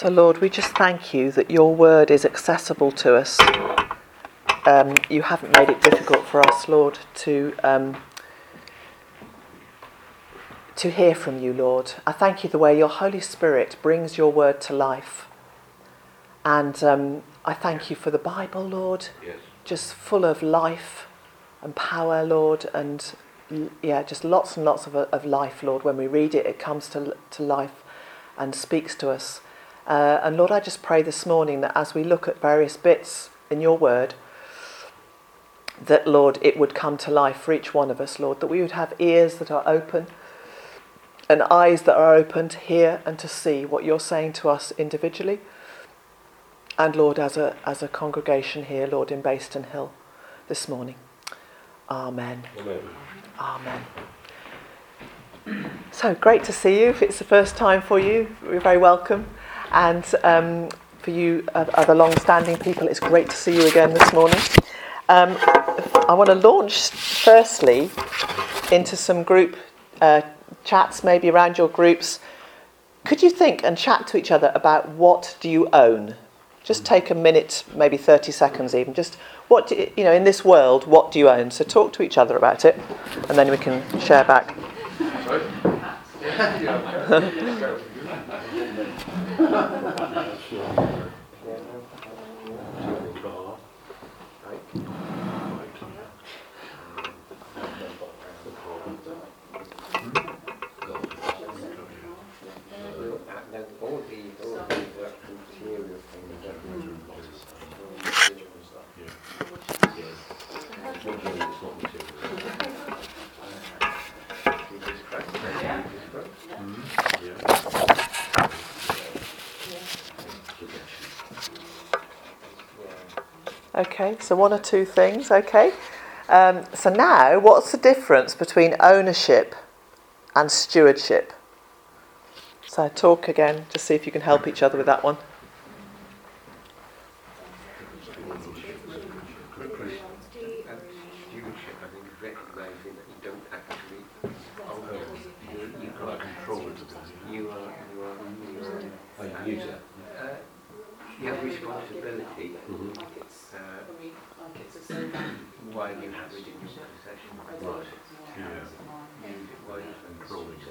So Lord, we just thank you that your word is accessible to us. You haven't made it difficult for us, Lord, to hear from you, Lord. I thank you the way your Holy Spirit brings your word to life. And I thank you for the Bible, Lord, Yes. just full of life and power, Lord, and just lots and lots of life, Lord. When we read it, it comes to life and speaks to us. And Lord, I just pray this morning that as we look at various bits in your word, that, Lord, it would come to life for each one of us, Lord, that we would have ears that are open and eyes that are open to hear and to see what you're saying to us individually. And Lord, as a congregation here, Lord, in Bayston Hill this morning. Amen. Amen. Amen. So great to see you. If it's the first time for you, you're very welcome. And for you other long-standing people, it's great to see you again this morning. I want to launch firstly into some group chats, maybe around your groups. Could you think and chat to each other about what do you own? Just take a minute, maybe 30 seconds even. Just what do you know in this world? What do you own? So talk to each other about it, and then we can share back. Okay, so one or two things, okay. So now, what's the difference between ownership and stewardship? So talk again, just see if you can help each other with that one. Stewardship, I think, is recognising that you don't actually own it. You can't control it. You are. You have responsibility while you have it in your possession. Right. Use it while you control it.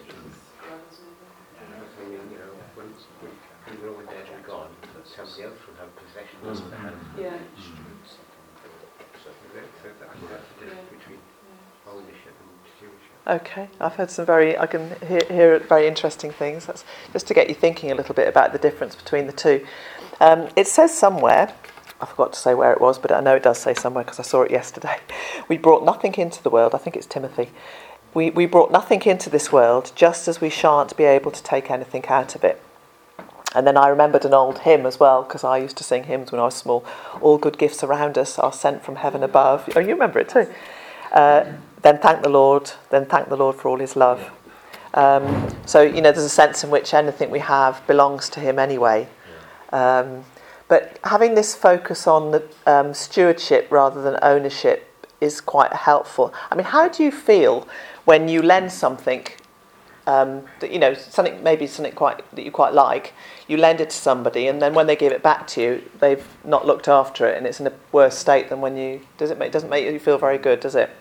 So, when we're all dead and gone, somebody else will have possession of the house. Yeah. So that's the difference between ownership and stewardship. Okay, I've heard I can hear very interesting things. That's just to get you thinking a little bit about the difference between the two. It says somewhere, I forgot to say where it was, but I know it does say somewhere because I saw it yesterday. We brought nothing into the world, I think it's Timothy. We brought nothing into this world just as we shan't be able to take anything out of it. And then I remembered an old hymn as well, because I used to sing hymns when I was small. All good gifts around us are sent from heaven above. Oh, you remember it too. Then thank the Lord for all his love. So, there's a sense in which anything we have belongs to him anyway. But having this focus on the stewardship rather than ownership is quite helpful. I mean, how do you feel when you lend something that something that you quite like, you lend it to somebody, and then when they give it back to you, they've not looked after it, and it's in a worse state than when you. It doesn't make you feel very good, does it?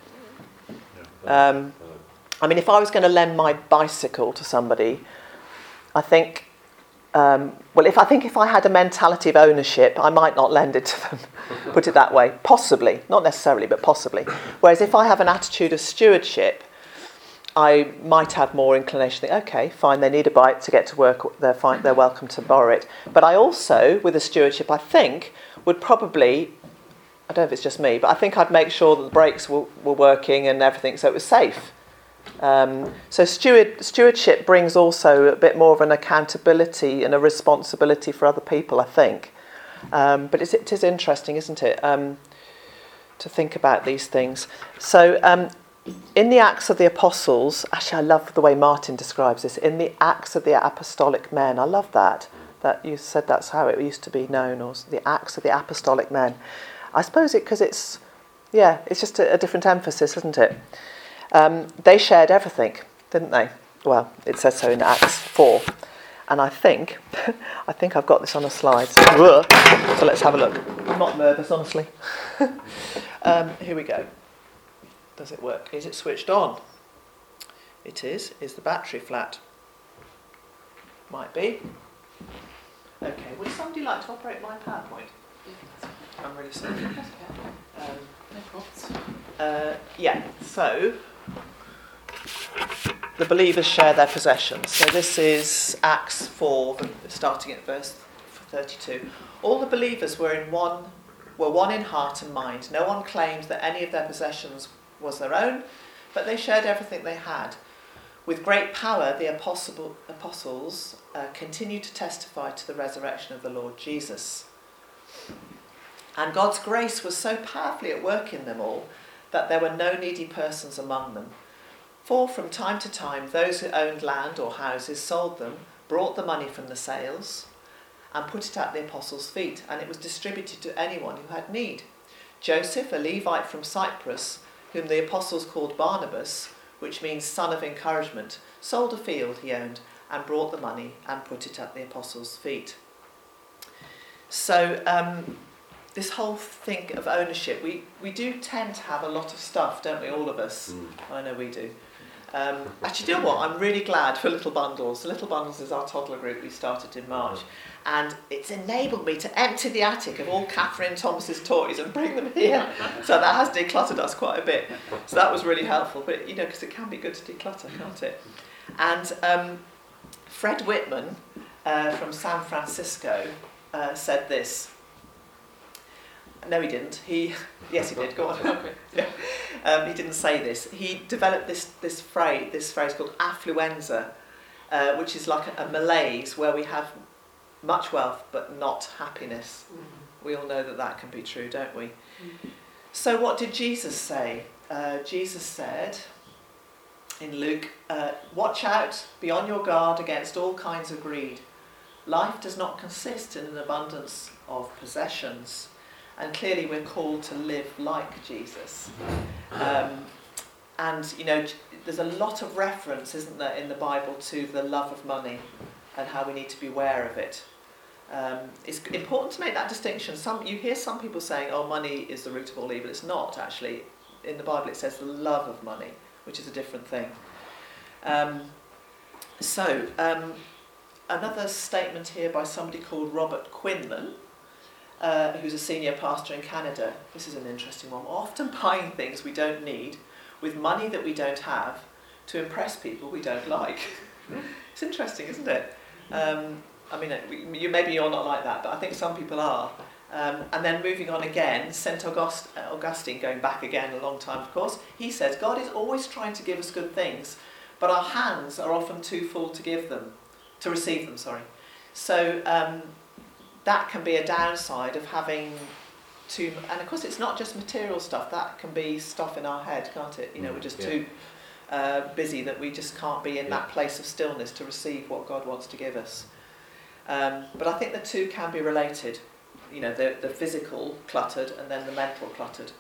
I mean, if I was going to lend my bicycle to somebody, I think. If I had a mentality of ownership, I might not lend it to them. Put it that way, possibly, not necessarily, but possibly. Whereas if I have an attitude of stewardship, I might have more inclination to think, okay, fine, they need a bike to get to work, they're fine, they're welcome to borrow it. But I also, with a stewardship, I think, would probably, I don't know if it's just me, but I think I'd make sure that the brakes were working and everything, so it was safe. So stewardship brings also a bit more of an accountability and a responsibility for other people, I think. But it is interesting, isn't it, to think about these things. So in the Acts of the Apostles, actually I love the way Martin describes this, in the Acts of the Apostolic Men, I love that you said that's how it used to be known, or the Acts of the Apostolic Men. I suppose because it's just a different emphasis, isn't it? They shared everything, didn't they? Well, it says so in Acts 4. And I think I've got this on a slide. So let's have a look. I'm not nervous, honestly. Here we go. Does it work? Is it switched on? It is. Is the battery flat? Might be. Okay, would somebody like to operate my PowerPoint? I'm really sorry. Yeah, so the believers share their possessions. So this is Acts 4, starting at verse 32. All the believers were one in heart and mind. No one claimed that any of their possessions was their own, but they shared everything they had. With great power, the apostles continued to testify to the resurrection of the Lord Jesus. And God's grace was so powerfully at work in them all that there were no needy persons among them. For from time to time, those who owned land or houses sold them, brought the money from the sales, and put it at the apostles' feet, and it was distributed to anyone who had need. Joseph, a Levite from Cyprus, whom the apostles called Barnabas, which means son of encouragement, sold a field he owned and brought the money and put it at the apostles' feet. So this whole thing of ownership, we do tend to have a lot of stuff, don't we, all of us? I know we do. Actually, do you know what? I'm really glad for Little Bundles. Little Bundles is our toddler group we started in March. And it's enabled me to empty the attic of all Catherine Thomas's toys and bring them here. So that has decluttered us quite a bit. So that was really helpful. But, because it can be good to declutter, can't it? And Fred Whitman from San Francisco said this. No, he didn't. Yes, he did. Go on. Yeah. He didn't say this. He developed this phrase called affluenza, which is like a malaise where we have much wealth but not happiness. We all know that can be true, don't we? So what did Jesus say? Jesus said in Luke, watch out, be on your guard against all kinds of greed. Life does not consist in an abundance of possessions. And clearly we're called to live like Jesus. And, there's a lot of reference, isn't there, in the Bible to the love of money and how we need to be aware of it. It's important to make that distinction. You hear some people saying, oh, money is the root of all evil. It's not, actually. In the Bible it says the love of money, which is a different thing. Another statement here by somebody called Robert Quinlan, who's a senior pastor in Canada. This is an interesting one. We're often buying things we don't need with money that we don't have to impress people we don't like. It's interesting, isn't it? Maybe you're not like that, but I think some people are. And then moving on again, St. Augustine, going back again a long time, of course, he says, God is always trying to give us good things, but our hands are often too full to receive them. So that can be a downside of having too, and of course it's not just material stuff, that can be stuff in our head, can't it? We're just too busy that we just can't be in that place of stillness to receive what God wants to give us. But I think the two can be related, the physical cluttered and then the mental cluttered.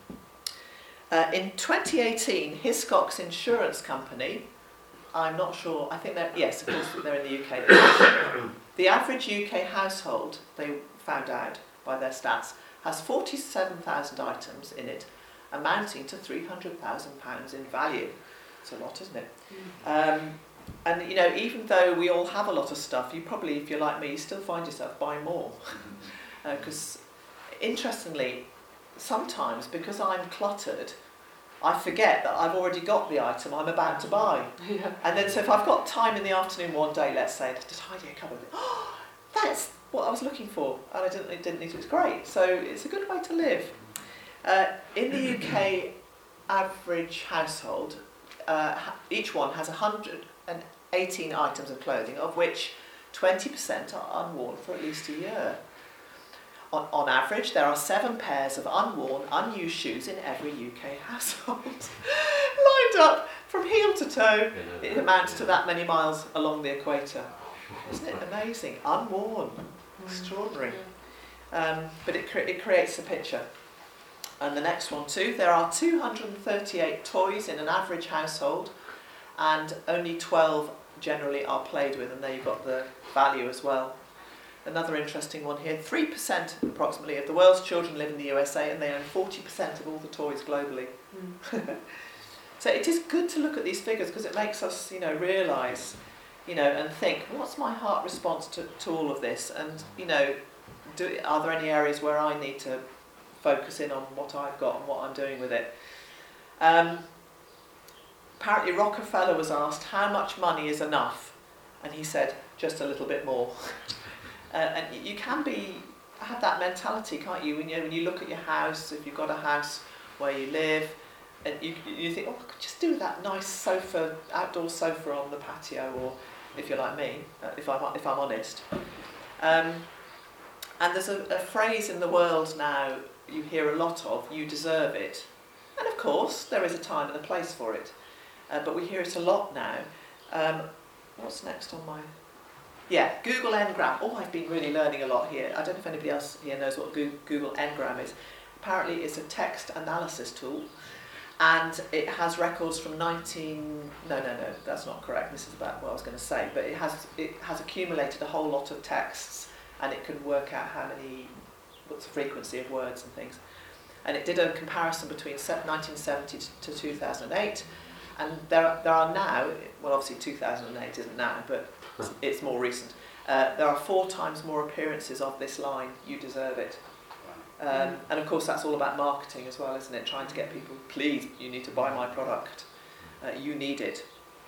In 2018, Hiscox Insurance Company, I'm not sure, I think of course they're in the UK. The average UK household, they found out by their stats, has 47,000 items in it, amounting to £300,000 in value. It's a lot, isn't it? And even though we all have a lot of stuff, you probably, if you're like me, you still find yourself buying more. Because, interestingly, sometimes because I'm cluttered, I forget that I've already got the item I'm about to buy. Yeah. And then, so if I've got time in the afternoon one day, let's say, to tidy a cupboard, that's what I was looking for, and I didn't need it. It's great. So it's a good way to live. In the UK average household, each one has 118 items of clothing, of which 20% are unworn for at least a year. On average, there are 7 pairs of unworn, unused shoes in every UK household. Lined up from heel to toe, it amounts to that many miles along the equator. Isn't it amazing? Unworn. Extraordinary. But it creates a picture. And the next one too, there are 238 toys in an average household and only 12 generally are played with, and there you've got the value as well. Another interesting one here, 3% approximately of the world's children live in the USA, and they own 40% of all the toys globally. So it is good to look at these figures because it makes us, realise, and think, what's my heart response to all of this? And, are there any areas where I need to focus in on what I've got and what I'm doing with it? Apparently Rockefeller was asked, how much money is enough? And he said, just a little bit more. And you can have that mentality, can't you? When you look at your house, if you've got a house where you live, and you think, I could just do that nice sofa, outdoor sofa on the patio, or if you're like me, if I'm honest. And there's a phrase in the world now you hear a lot of, you deserve it. And of course, there is a time and a place for it. But we hear it a lot now. What's next on my... Yeah, Google Ngram. Oh, I've been really learning a lot here. I don't know if anybody else here knows what Google Ngram is. Apparently it's a text analysis tool. And it has records from No, that's not correct. This is about what I was going to say. But it has accumulated a whole lot of texts, and it can work out what's the frequency of words and things. And it did a comparison between 1970 to 2008. And there are now, well obviously 2008 isn't now, but it's more recent. There are 4 times more appearances of this line, you deserve it. And of course that's all about marketing as well, isn't it? Trying to get people, please, you need to buy my product. You need it.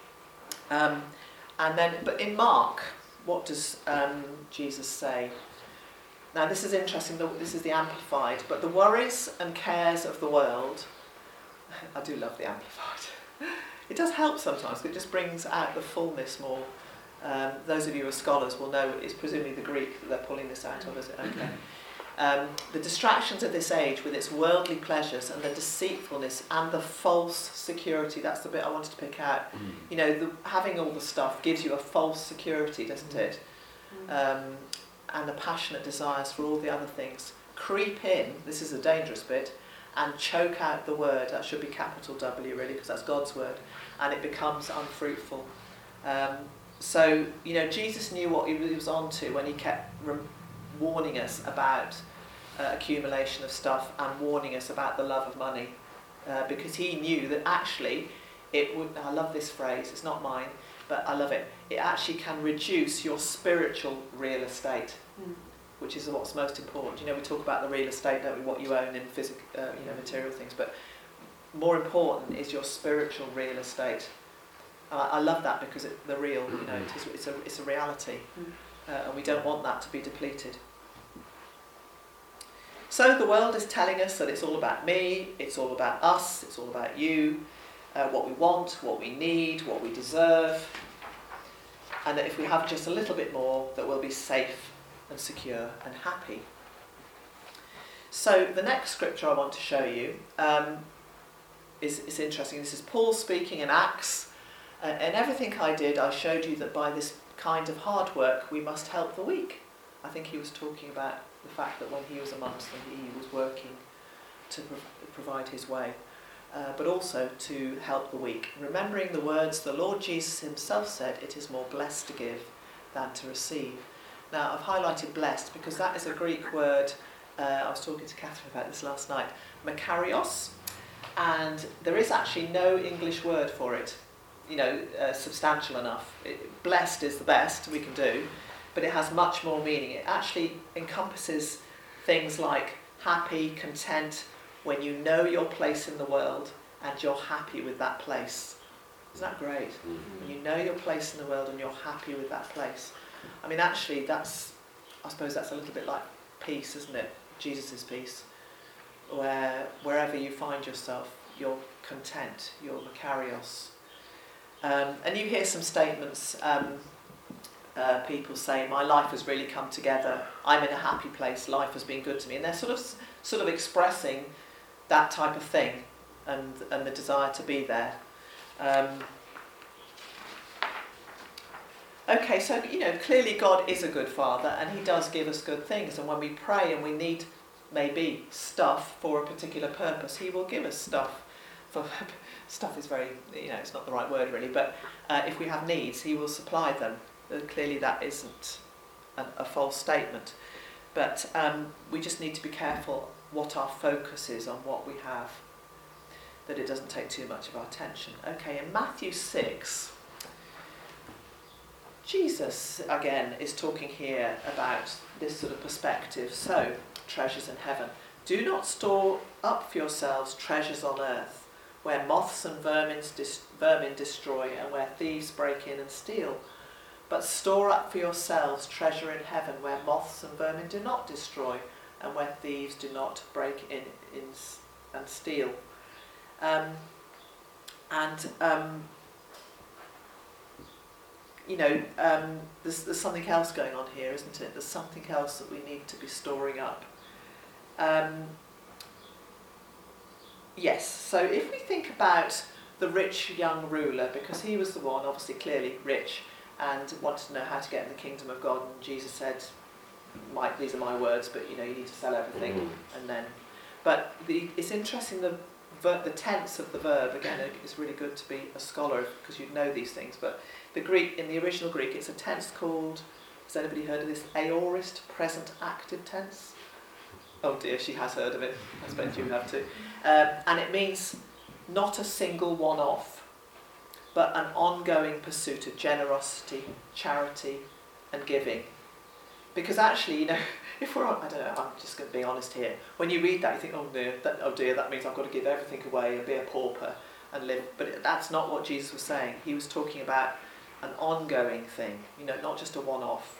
But in Mark, what does Jesus say? Now this is interesting, this is the Amplified, but the worries and cares of the world, I do love the Amplified. It does help sometimes, it just brings out the fullness more. Those of you who are scholars will know it's presumably the Greek that they're pulling this out of, is it? Okay. The distractions of this age with its worldly pleasures and the deceitfulness and the false security, that's the bit I wanted to pick out. Having all the stuff gives you a false security, doesn't it? And the passionate desires for all the other things creep in, this is a dangerous bit, and choke out the word. That should be capital W really, because that's God's word, and it becomes unfruitful. So Jesus knew what he was on to when he kept warning us about accumulation of stuff and warning us about the love of money, because he knew that actually it would, I love this phrase, it's not mine, but I love it, it actually can reduce your spiritual real estate, which is what's most important. We talk about the real estate, don't we, what you own in physical, material things, but more important is your spiritual real estate. I love that because the real, it's a reality, and we don't want that to be depleted. So the world is telling us that it's all about me, it's all about us, it's all about you, what we want, what we need, what we deserve, and that if we have just a little bit more, that we'll be safe and secure and happy. So the next scripture I want to show you is interesting. This is Paul speaking in Acts. And everything I did, I showed you that by this kind of hard work, we must help the weak. I think he was talking about the fact that when he was amongst them, he was working to provide his way, but also to help the weak. Remembering the words the Lord Jesus himself said, it is more blessed to give than to receive. Now, I've highlighted blessed because that is a Greek word, I was talking to Catherine about this last night, makarios, and there is actually no English word for it, substantial enough. Blessed is the best we can do, but it has much more meaning. It actually encompasses things like happy, content, when you know your place in the world and you're happy with that place. Isn't that great? When you know your place in the world and you're happy with that place. I mean, actually, I suppose that's a little bit like peace, isn't it? Jesus' peace. Wherever you find yourself, you're content, you're makarios. And you hear some statements, people say, my life has really come together, I'm in a happy place, life has been good to me. And they're sort of expressing that type of thing and the desire to be there. Okay, so, clearly God is a good father and he does give us good things. And when we pray and we need maybe stuff for a particular purpose, he will give us stuff. for stuff is very, it's not the right word really, but if we have needs, he will supply them. Clearly that isn't a false statement. But we just need to be careful what our focus is on what we have, that it doesn't take too much of our attention. Okay, in Matthew 6, Jesus, again, is talking here about this sort of perspective. So, treasures in heaven. Do not store up for yourselves treasures on earth, where moths and vermin destroy, and where thieves break in and steal. But store up for yourselves treasure in heaven, where moths and vermin do not destroy, and where thieves do not break in and steal. There's something else going on here, isn't it? There's something else that we need to be storing up. Yes, so if we think about the rich young ruler, because he was the one, obviously clearly rich, and wanted to know how to get in the kingdom of God, and Jesus said, these are my words, but you need to sell everything. And then, but it's interesting, the tense of the verb, again, it's really good to be a scholar because you'd know these things, but in the original Greek, it's a tense called, has anybody heard of this, aorist present active tense? Oh dear, she has heard of it, I suppose you have too. And it means not a single one-off, but an ongoing pursuit of generosity, charity and giving. Because actually, if we're on, I don't know, I'm just going to be honest here, when you read that you think, oh dear, that means I've got to give everything away and be a pauper and live. But that's not what Jesus was saying. He was talking about an ongoing thing, not just a one-off.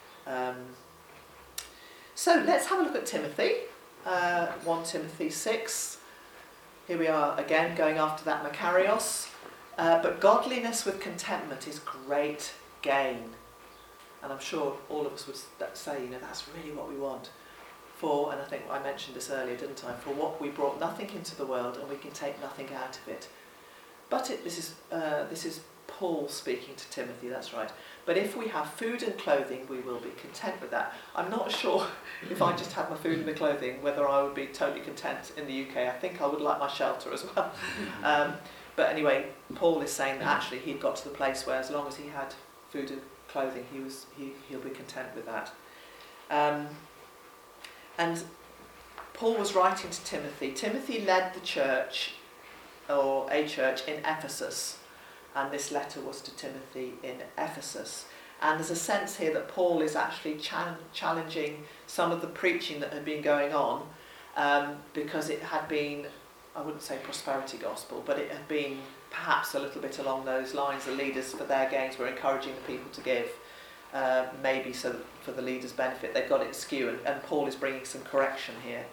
So let's have a look at Timothy, 1 Timothy 6. Here we are again going after that Makarios. But godliness with contentment is great gain. And I'm sure all of us would say, that's really what we want. And I think I mentioned this earlier, didn't I? For what we brought nothing into the world, and we can take nothing out of it. But this is Paul speaking to Timothy, that's right. But if we have food and clothing, we will be content with that. I'm not sure if I just had my food and my clothing, whether I would be totally content in the UK. I think I would like my shelter as well. But anyway, Paul is saying that actually he'd got to the place where as long as he had food and clothing, he'll be content with that. And Paul was writing to Timothy. Timothy led the church, or a church, in Ephesus. And this letter was to Timothy in Ephesus. And there's a sense here that Paul is actually challenging some of the preaching that had been going on, because it had been, I wouldn't say prosperity gospel, but it had been perhaps a little bit along those lines. The leaders, for their gains, were encouraging the people to give, maybe so for the leaders' benefit. They've got it skewed, and Paul is bringing some correction here.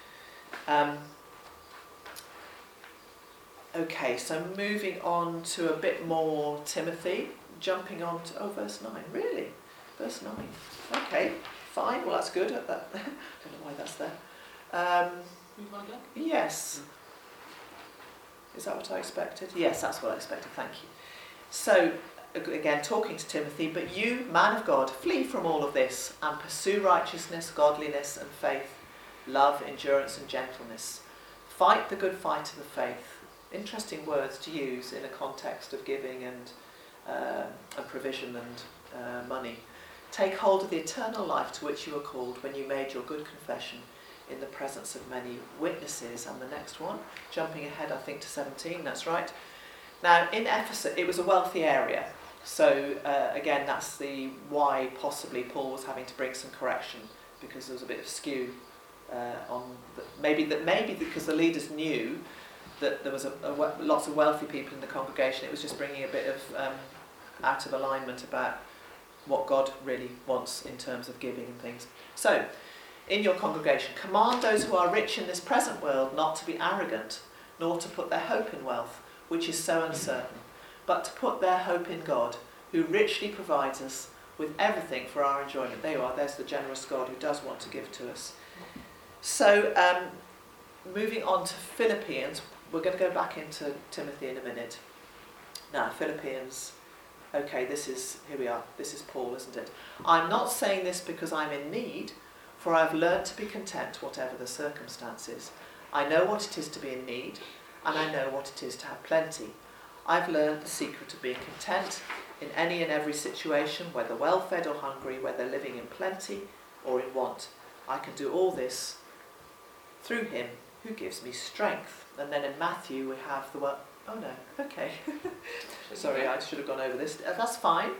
Okay, so moving on to a bit more Timothy, jumping on to, verse 9, really? Verse 9. Okay, fine, well that's good. I don't know why that's there. Yes. Is that what I expected? Yes, that's what I expected, thank you. So, again, talking to Timothy, but you, man of God, flee from all of this and pursue righteousness, godliness and faith, love, endurance and gentleness. Fight the good fight of the faith. Interesting words to use in a context of giving and provision and money. Take hold of the eternal life to which you were called when you made your good confession in the presence of many witnesses. And the next one, jumping ahead I think to 17, that's right. Now in Ephesus, it was a wealthy area. So again, that's the why possibly Paul was having to bring some correction, because there was a bit of skew maybe because the leaders knew that there was lots of wealthy people in the congregation. It was just bringing a bit of out of alignment about what God really wants in terms of giving and things. So, in your congregation, command those who are rich in this present world not to be arrogant, nor to put their hope in wealth, which is so uncertain, but to put their hope in God, who richly provides us with everything for our enjoyment. There you are, there's the generous God who does want to give to us. So, moving on to Philippians, we're going to go back into Timothy in a minute. Now, Philippians, okay, here we are, this is Paul, isn't it? I'm not saying this because I'm in need, for I've learnt to be content whatever the circumstances. I know what it is to be in need, and I know what it is to have plenty. I've learned the secret of being content in any and every situation, whether well-fed or hungry, whether living in plenty or in want. I can do all this through him who gives me strength. And then in Matthew we have the word, oh no, okay. Sorry, I should have gone over this. That's fine.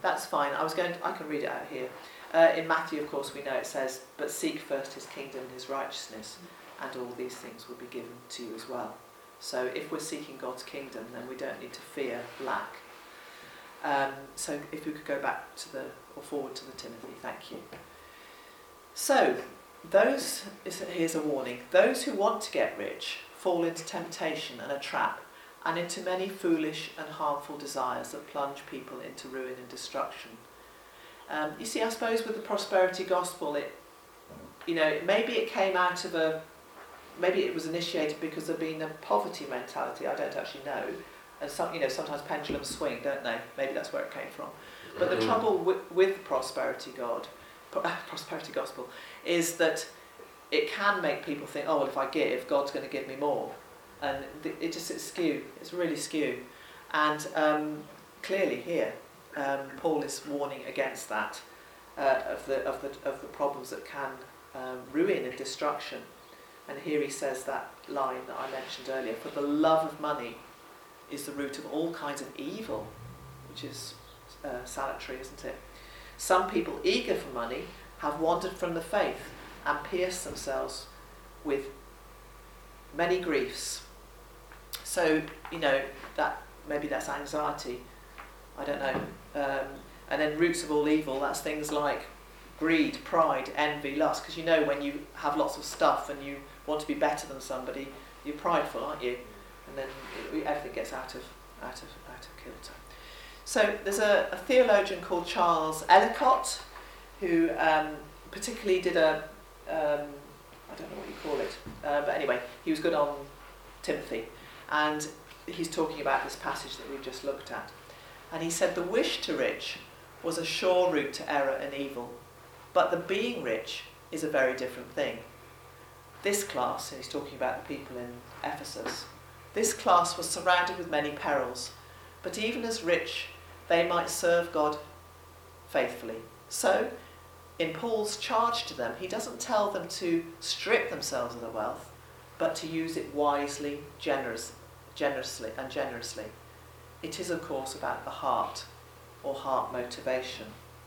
I can read it out here. In Matthew, of course, we know it says, but seek first his kingdom and his righteousness, and all these things will be given to you as well. So if we're seeking God's kingdom, then we don't need to fear lack. So if we could go back forward to the Timothy, thank you. So, here's a warning. Those who want to get rich fall into temptation and a trap, and into many foolish and harmful desires that plunge people into ruin and destruction. You see, I suppose with the prosperity gospel, maybe it came out of maybe it was initiated because of being a poverty mentality. I don't actually know. And sometimes pendulums swing, don't they? Maybe that's where it came from. But the trouble with prosperity gospel is that it can make people think, oh well, if I give, God's going to give me more, and it's skew. It's really skew, and clearly here, Paul is warning against that of the problems that can ruin and destruction. And here he says that line that I mentioned earlier: "For the love of money is the root of all kinds of evil," which is salutary, isn't it? Some people eager for money have wandered from the faith and pierced themselves with many griefs. So, that maybe that's anxiety, I don't know. And then roots of all evil, that's things like greed, pride, envy, lust. Because when you have lots of stuff and you want to be better than somebody, you're prideful, aren't you? And then everything gets out of kilter. So there's a theologian called Charles Ellicott who particularly did I don't know what you call it, but anyway, he was good on Timothy, and he's talking about this passage that we've just looked at. And he said the wish to rich was a sure route to error and evil, but the being rich is a very different thing. This class, and he's talking about the people in Ephesus, this class was surrounded with many perils, but even as rich, they might serve God faithfully. So, in Paul's charge to them, he doesn't tell them to strip themselves of their wealth, but to use it wisely, generously. It is, of course, about the heart, or heart motivation.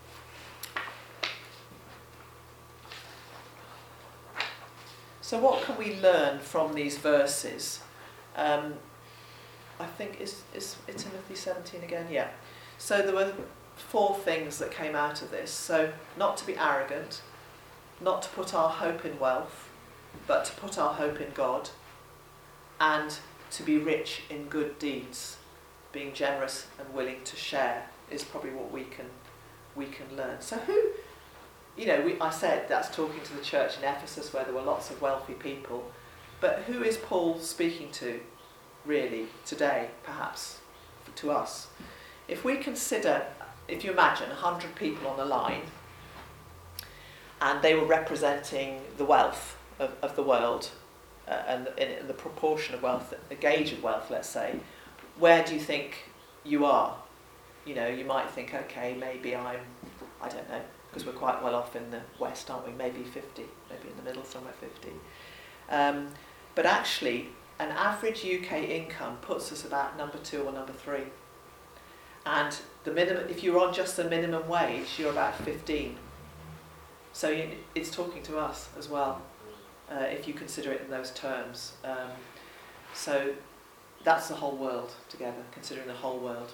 So what can we learn from these verses? I think, is Timothy 17 again? Yeah. So there were 4 things that came out of this. So not to be arrogant, not to put our hope in wealth, but to put our hope in God, and to be rich in good deeds. Being generous and willing to share is probably what we can learn. So I said that's talking to the church in Ephesus where there were lots of wealthy people, but who is Paul speaking to really today, perhaps to us? If we consider, if you imagine 100 people on a line and they were representing the wealth of the world and in the proportion of wealth, the gauge of wealth, let's say, where do you think you are? You might think, okay, maybe I don't know, because we're quite well off in the West, aren't we? Maybe 50, maybe in the middle, somewhere 50. But actually, an average UK income puts us about number 2 or number 3. And the minimum, if you're on just the minimum wage, you're about 15. So it's talking to us as well, if you consider it in those terms. So that's the whole world together, considering the whole world.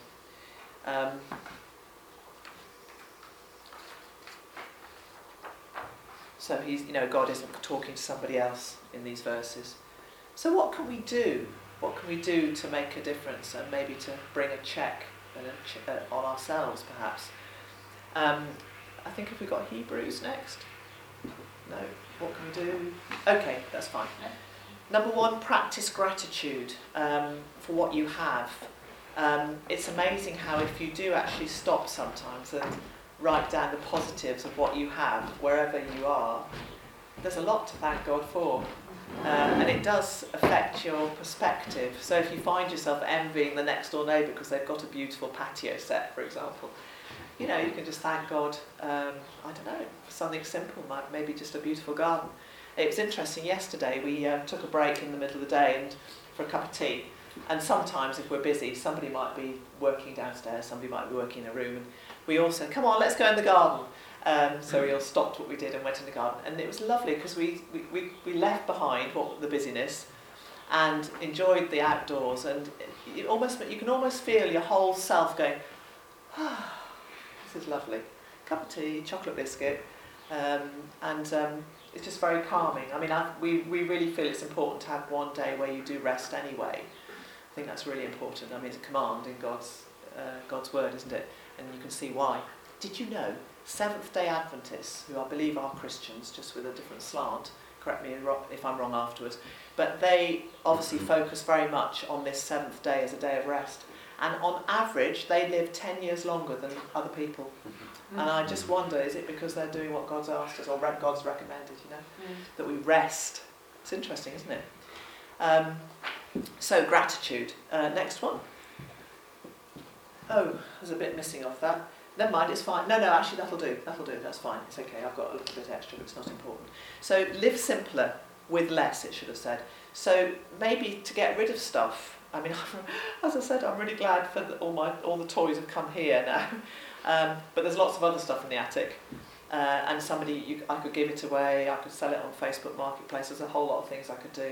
So God isn't talking to somebody else in these verses. So what can we do? What can we do to make a difference and maybe to bring a check on ourselves, perhaps? I think if we got Hebrews next. No. What can we do? Okay, that's fine. Number 1, practice gratitude for what you have. It's amazing how if you do actually stop sometimes and write down the positives of what you have, wherever you are, there's a lot to thank God for. And it does affect your perspective. So if you find yourself envying the next door neighbour because they've got a beautiful patio set, for example, you know, you can just thank God, I don't know, for something simple, maybe just a beautiful garden. It was interesting, yesterday we took a break in the middle of the day and for a cup of tea. And sometimes if we're busy, somebody might be working downstairs, somebody might be working in a room, and we all said, come on, let's go in the garden. So we all stopped what we did and went in the garden. And it was lovely because we left behind the busyness and enjoyed the outdoors. And you can almost feel your whole self going, this is lovely. Cup of tea, chocolate biscuit, and it's just very calming. I mean, we really feel it's important to have one day where you do rest anyway. I think that's really important. I mean, it's a command in God's word, isn't it? And you can see why. Did you know Seventh-day Adventists, who I believe are Christians, just with a different slant, correct me if I'm wrong afterwards, but they obviously focus very much on this seventh day as a day of rest. And on average, they live 10 years longer than other people. And I just wonder, is it because they're doing what God's asked us, or God's recommended, that we rest? It's interesting, isn't it? So, gratitude. Next one. Oh, there's a bit missing off that. Never mind, it's fine. No, actually that'll do, that's fine. It's okay, I've got a little bit extra, but it's not important. So, live simpler with less, it should have said. So, maybe to get rid of stuff. I mean, as I said, I'm really glad for all the toys have come here now. But there's lots of other stuff in the attic. And I could give it away, I could sell it on Facebook Marketplace. There's a whole lot of things I could do.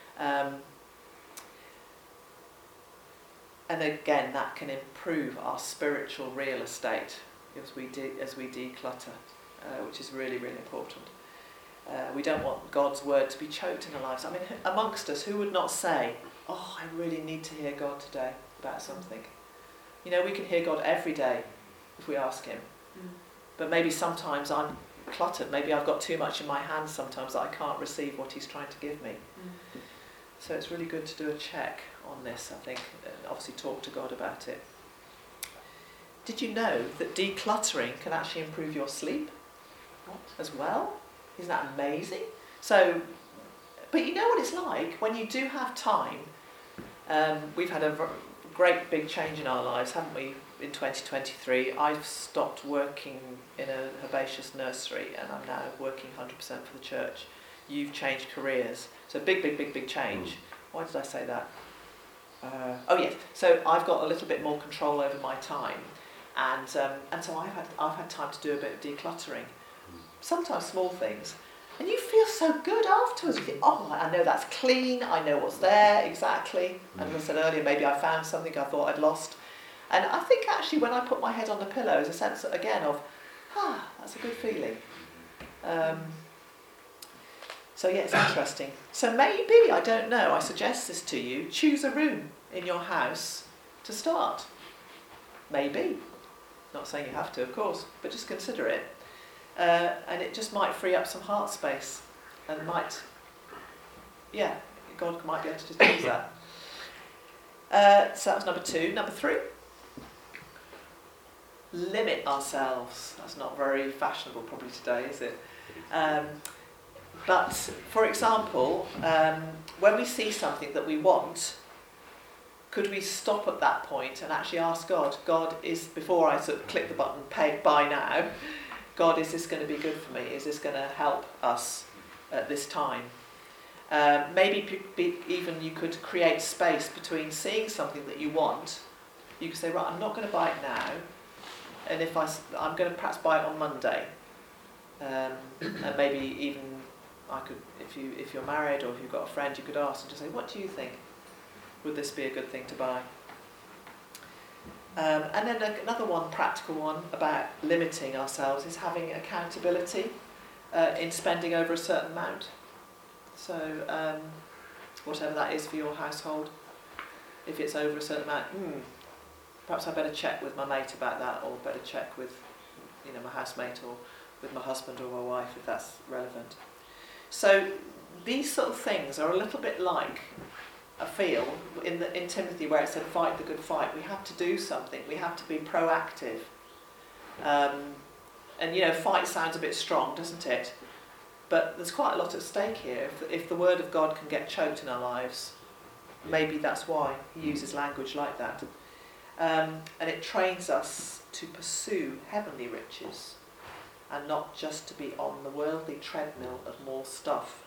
And again, that can improve our spiritual real estate as we declutter, which is really, really important. We don't want God's word to be choked in our lives. I mean, amongst us, who would not say, oh, I really need to hear God today about something? You know, we can hear God every day if we ask him. But maybe sometimes I'm cluttered. Maybe I've got too much in my hands sometimes that I can't receive what he's trying to give me. So it's really good to do a check on this, I think, and obviously talk to God about it. Did you know that decluttering can actually improve your sleep as well? Isn't that amazing? So, but you know what it's like when you do have time. We've had a great big change in our lives, haven't we, in 2023. I've stopped working in a herbaceous nursery and I'm now working 100% for the church. You've changed careers. So big change. Why did I say that? Oh yes. So I've got a little bit more control over my time, and so I've had time to do a bit of decluttering. Sometimes small things, and you feel so good afterwards. You think, oh, I know that's clean. I know what's there exactly. And as I said earlier, maybe I found something I thought I'd lost. And I think actually when I put my head on the pillow, there's a sense again of, that's a good feeling. So yeah, it's interesting. So maybe, I don't know, I suggest this to you, choose a room in your house to start. Maybe. Not saying you have to, of course, but just consider it. And it just might free up some heart space. And God might be able to just use that. So that was number 2. Number 3. Limit ourselves. That's not very fashionable probably today, is it? But, for example, when we see something that we want, could we stop at that point and actually ask God, before I sort of click the button, buy now, God, is this going to be good for me? Is this going to help us at this time? Maybe even you could create space between seeing something that you want. You could say, right, I'm not going to buy it now, and I'm going to perhaps buy it on Monday. And maybe even I could, if you're married or if you've got a friend, you could ask and just say, what do you think? Would this be a good thing to buy? And then another one, practical one, about limiting ourselves is having accountability in spending over a certain amount. So whatever that is for your household, if it's over a certain amount, perhaps I better check with my mate about that, or better check with my housemate or with my husband or my wife if that's relevant. So these sort of things are a little bit like, I feel, in Timothy where it said fight the good fight. We have to do something. We have to be proactive. And fight sounds a bit strong, doesn't it? But there's quite a lot at stake here. If the word of God can get choked in our lives, maybe that's why he uses language like that. And it trains us to pursue heavenly riches and not just to be on the worldly treadmill of more stuff.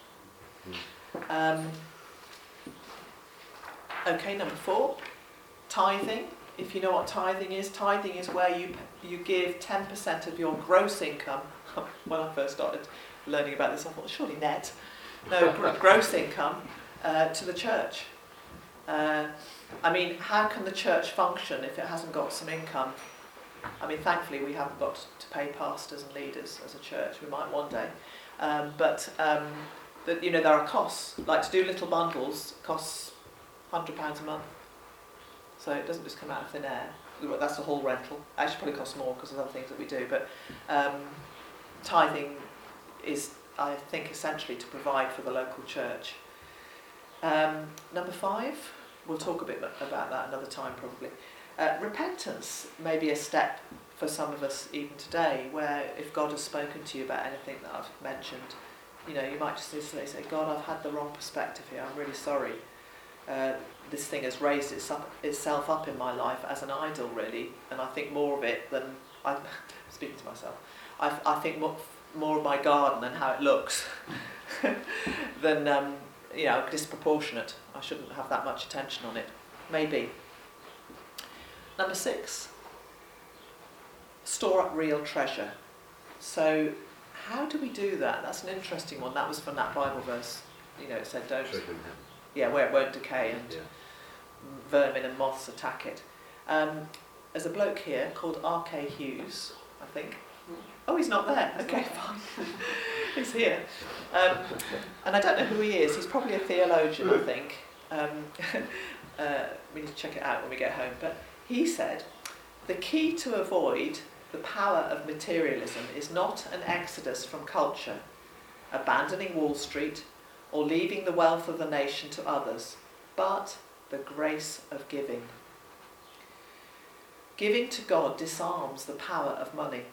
Okay, number 4, tithing. If you know what tithing is where you give 10% of your gross income. When I first started learning about this, I thought, surely net. No, gross income to the church. I mean, how can the church function if it hasn't got some income? I mean, thankfully we haven't got to pay pastors and leaders as a church. We might one day. But there are costs. Like to do little bundles costs £100 a month. So it doesn't just come out of thin air. That's the whole rental. Actually probably costs more because of other things that we do. But tithing is, I think, essentially to provide for the local church. Number 5, we'll talk a bit about that another time probably. Repentance may be a step for some of us even today, where if God has spoken to you about anything that I've mentioned, you might just say, God, I've had the wrong perspective here, I'm really sorry. This thing has raised itself up in my life as an idol, really, and I think more of it than, I'm speaking to myself, I think more of my garden and how it looks than disproportionate. I shouldn't have that much attention on it. Maybe. Number 6, store up real treasure. So how do we do that? That's an interesting one. That was from that Bible verse. It said don't. Where it won't decay and vermin and moths attack it. There's a bloke here called R.K. Hughes, I think. Oh, he's not there. Okay, fine. He's here. And I don't know who he is. He's probably a theologian, I think. We need to check it out when we get home. But he said, the key to avoid the power of materialism is not an exodus from culture, abandoning Wall Street, or leaving the wealth of the nation to others, but the grace of giving. Giving to God disarms the power of money.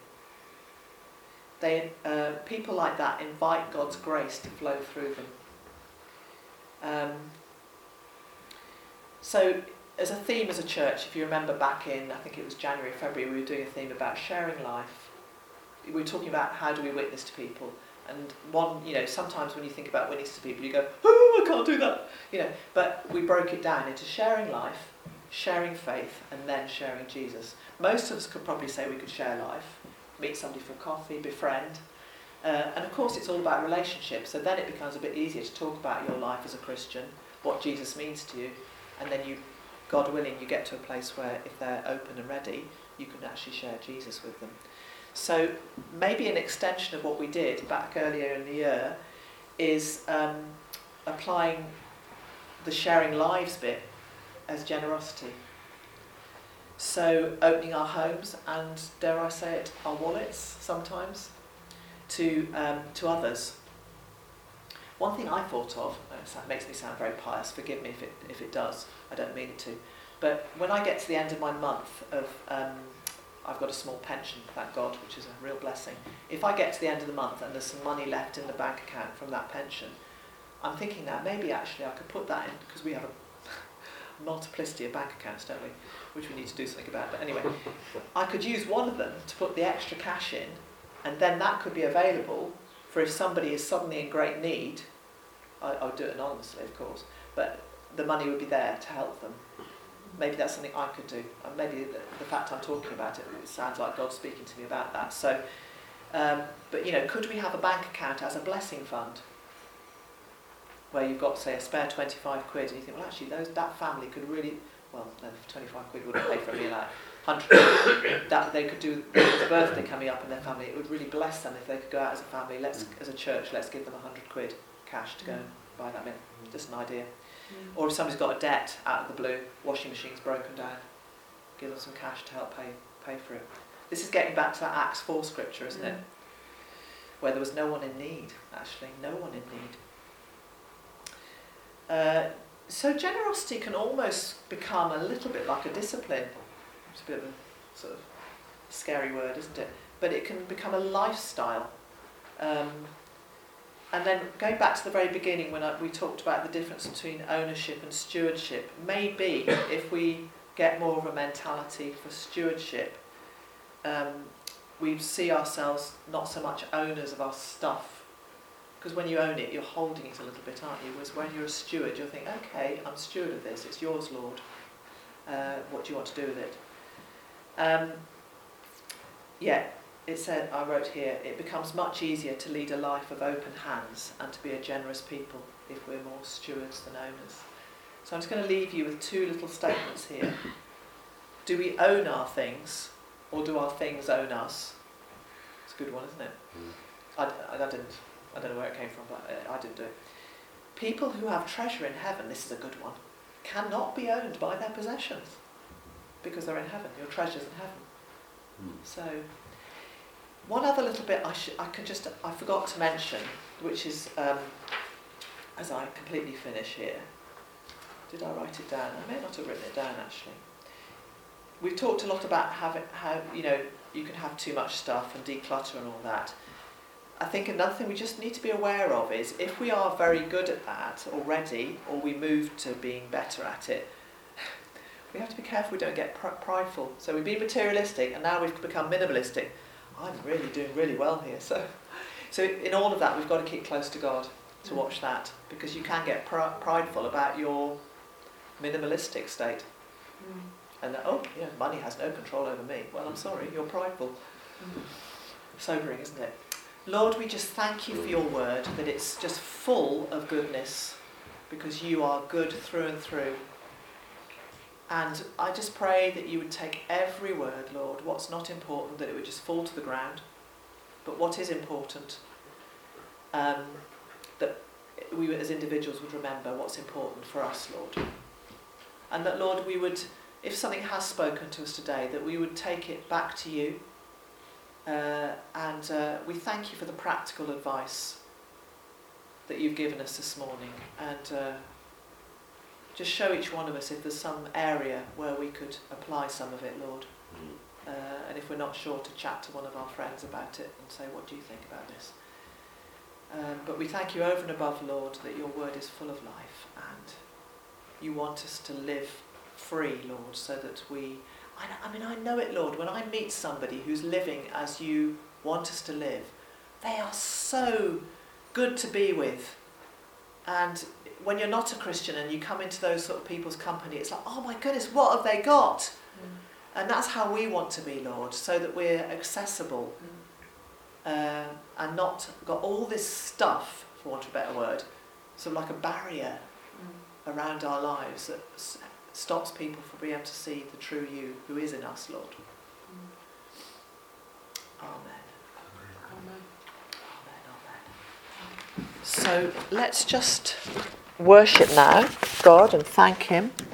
People like that invite God's grace to flow through them. So as a theme as a church, if you remember back in, I think it was January, February, we were doing a theme about sharing life. We were talking about how do we witness to people. And sometimes when you think about witness to people, you go, oh, I can't do that. But we broke it down into sharing life, sharing faith, and then sharing Jesus. Most of us could probably say we could share life, meet somebody for coffee, befriend. And of course it's all about relationships, so then it becomes a bit easier to talk about your life as a Christian, what Jesus means to you, and then God willing, you get to a place where if they're open and ready, you can actually share Jesus with them. So maybe an extension of what we did back earlier in the year is applying the sharing lives bit as generosity. So opening our homes and, dare I say it, our wallets sometimes to others. One thing I thought of, that makes me sound very pious, forgive me if it does, I don't mean it to, but when I get to the end of my month of, I've got a small pension, thank God, which is a real blessing. If I get to the end of the month and there's some money left in the bank account from that pension, I'm thinking now maybe actually I could put that in, because we have a multiplicity of bank accounts, don't we? Which we need to do something about. But anyway, I could use one of them to put the extra cash in, and then that could be available for if somebody is suddenly in great need. I'll do it anonymously, of course, but the money would be there to help them. Maybe that's something I could do. And maybe the fact I'm talking about it sounds like God's speaking to me about that. So, but could we have a bank account as a blessing fund? Where you've got, say, a spare 25 quid, and you think, well, actually, that family could really, well, no, 25 quid wouldn't pay for a meal out. 100 quid, that they could do, there's a birthday coming up in their family, it would really bless them if they could go out as a family, as a church, let's give them 100 quid cash to go and buy that meal. Just an idea. Or if somebody's got a debt out of the blue, washing machine's broken down, give them some cash to help pay for it. This is getting back to that Acts 4 scripture, isn't it? Where there was no one in need, actually, no one in need. So generosity can almost become a little bit like a discipline. It's a bit of a sort of scary word, isn't it? But it can become a lifestyle. And then going back to the very beginning when we talked about the difference between ownership and stewardship, maybe if we get more of a mentality for stewardship, we see ourselves not so much owners of our stuff. Because when you own it, you're holding it a little bit, aren't you? Whereas when you're a steward, you'll think, okay, I'm steward of this, it's yours, Lord. What do you want to do with it? It said, I wrote here, it becomes much easier to lead a life of open hands and to be a generous people if we're more stewards than owners. So I'm just going to leave you with two little statements here. Do we own our things, or do our things own us? It's a good one, isn't it? I don't know where it came from, but I didn't do it. People who have treasure in heaven, this is a good one, cannot be owned by their possessions because they're in heaven. Your treasure's in heaven. So, one other little bit I forgot to mention, which is as I completely finish here. Did I write it down? I may not have written it down actually. We've talked a lot about how you can have too much stuff and declutter and all that. I think another thing we just need to be aware of is if we are very good at that already, or we move to being better at it, we have to be careful we don't get prideful. So we've been materialistic and now we've become minimalistic. I'm really doing really well here. So in all of that, we've got to keep close to God to watch that, because you can get prideful about your minimalistic state. And money has no control over me. Well, I'm sorry, you're prideful. Sobering, isn't it? Lord, we just thank you for your word, that it's just full of goodness, because you are good through and through. And I just pray that you would take every word, Lord, what's not important, that it would just fall to the ground. But what is important, that we as individuals would remember what's important for us, Lord. And that, Lord, we would, if something has spoken to us today, that we would take it back to you. And we thank you for the practical advice that you've given us this morning. And just show each one of us if there's some area where we could apply some of it, Lord. And if we're not sure, to chat to one of our friends about it and say, what do you think about this? But we thank you over and above, Lord, that your word is full of life, and you want us to live free, Lord, so that I know it, Lord, when I meet somebody who's living as you want us to live, they are so good to be with. And when you're not a Christian and you come into those sort of people's company, it's like, oh my goodness, what have they got? And that's how we want to be, Lord, so that we're accessible and not got all this stuff, for want of a better word, sort of like a barrier around our lives that stops people from being able to see the true you who is in us, Lord. Amen. Amen. Amen. So let's just worship now God and thank him.